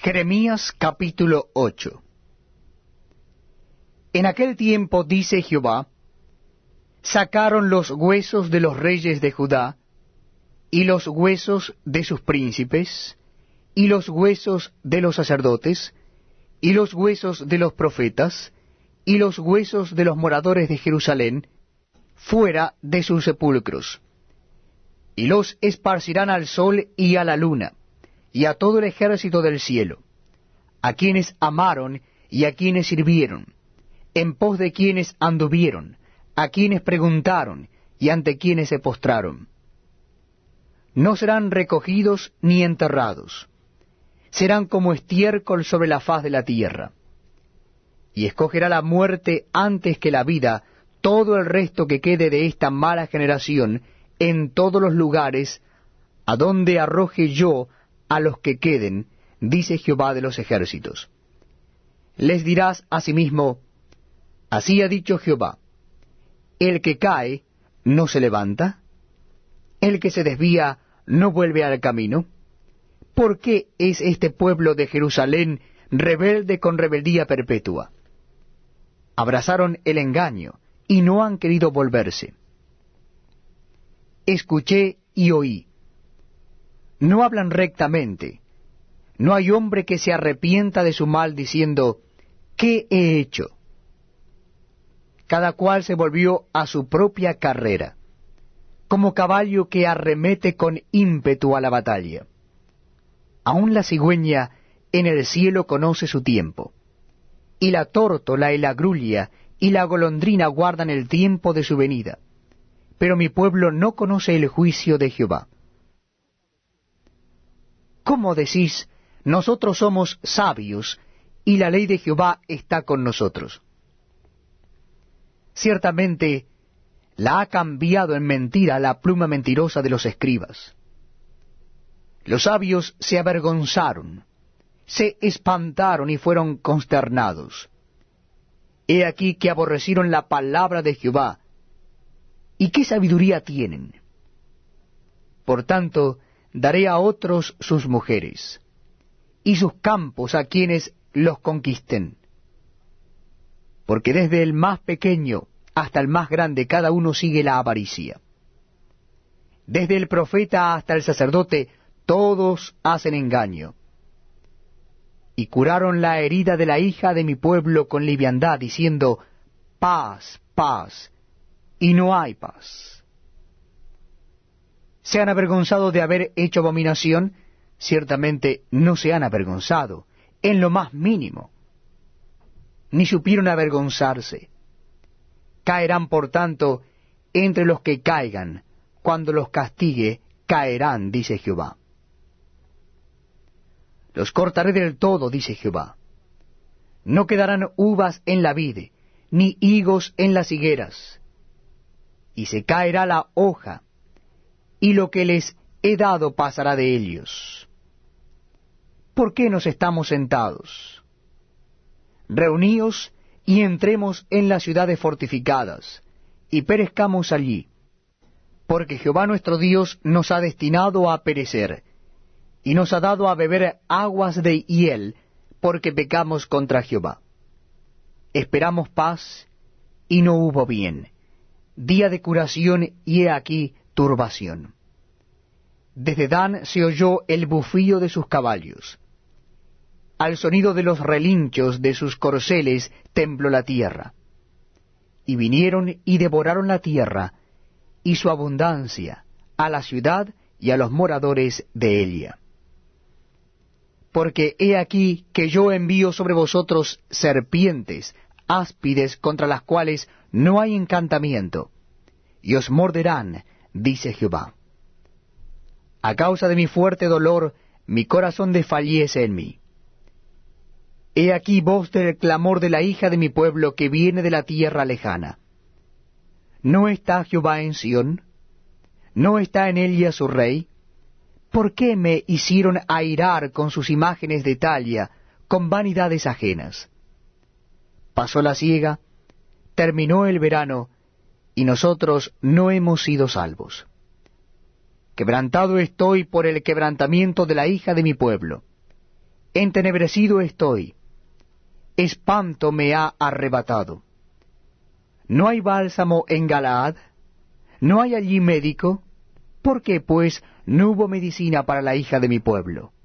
Jeremías capítulo 8. En aquel tiempo, dice Jehová, sacaron los huesos de los reyes de Judá, y los huesos de sus príncipes, y los huesos de los sacerdotes, y los huesos de los profetas, y los huesos de los moradores de Jerusalén, fuera de sus sepulcros. Y los esparcirán al sol y a la luna, y a todo el ejército del cielo, a quienes amaron y a quienes sirvieron, en pos de quienes anduvieron, a quienes preguntaron y ante quienes se postraron. No serán recogidos ni enterrados, serán como estiércol sobre la faz de la tierra. Y escogerá la muerte antes que la vida todo el resto que quede de esta mala generación en todos los lugares a donde arroje yo a los que queden, dice Jehová de los ejércitos. Les dirás asimismo, así ha dicho Jehová, el que cae no se levanta, el que se desvía no vuelve al camino. ¿Por qué es este pueblo de Jerusalén rebelde con rebeldía perpetua? Abrazaron el engaño y no han querido volverse. Escuché y oí. No hablan rectamente. No hay hombre que se arrepienta de su mal diciendo, ¿qué he hecho? Cada cual se volvió a su propia carrera, como caballo que arremete con ímpetu a la batalla. Aun la cigüeña en el cielo conoce su tiempo, y la tórtola y la grulla y la golondrina guardan el tiempo de su venida, pero mi pueblo no conoce el juicio de Jehová. ¿Cómo decís, nosotros somos sabios, y la ley de Jehová está con nosotros? Ciertamente, la ha cambiado en mentira la pluma mentirosa de los escribas. Los sabios se avergonzaron, se espantaron y fueron consternados. He aquí que aborrecieron la palabra de Jehová. ¿Y qué sabiduría tienen? Por tanto, daré a otros sus mujeres, y sus campos a quienes los conquisten. Porque desde el más pequeño hasta el más grande cada uno sigue la avaricia. Desde el profeta hasta el sacerdote todos hacen engaño. Y curaron la herida de la hija de mi pueblo con liviandad, diciendo, paz, paz, y no hay paz. ¿Se han avergonzado de haber hecho abominación? Ciertamente no se han avergonzado, en lo más mínimo. Ni supieron avergonzarse. Caerán, por tanto, entre los que caigan, cuando los castigue, caerán, dice Jehová. Los cortaré del todo, dice Jehová. No quedarán uvas en la vid, ni higos en las higueras. Y se caerá la hoja, y lo que les he dado pasará de ellos. ¿Por qué nos estamos sentados? Reuníos y entremos en las ciudades fortificadas, y perezcamos allí, porque Jehová nuestro Dios nos ha destinado a perecer, y nos ha dado a beber aguas de hiel, porque pecamos contra Jehová. Esperamos paz, y no hubo bien, día de curación, y he aquí turbación. Desde Dan se oyó el bufío de sus caballos. Al sonido de los relinchos de sus corceles tembló la tierra. Y vinieron y devoraron la tierra, y su abundancia, a la ciudad y a los moradores de ella. Porque he aquí que yo envío sobre vosotros serpientes, áspides contra las cuales no hay encantamiento, y os morderán, dice Jehová. A causa de mi fuerte dolor, mi corazón desfallece en mí. He aquí voz del clamor de la hija de mi pueblo que viene de la tierra lejana. ¿No está Jehová en Sión? ¿No está en ella su rey? ¿Por qué me hicieron airar con sus imágenes de talla, con vanidades ajenas? Pasó la siega, terminó el verano, y nosotros no hemos sido salvos. Quebrantado estoy por el quebrantamiento de la hija de mi pueblo. entenebrecido estoy, espanto me ha arrebatado. ¿No hay bálsamo en Galaad? ¿No hay allí médico? ¿Por qué, pues, no hubo medicina para la hija de mi pueblo?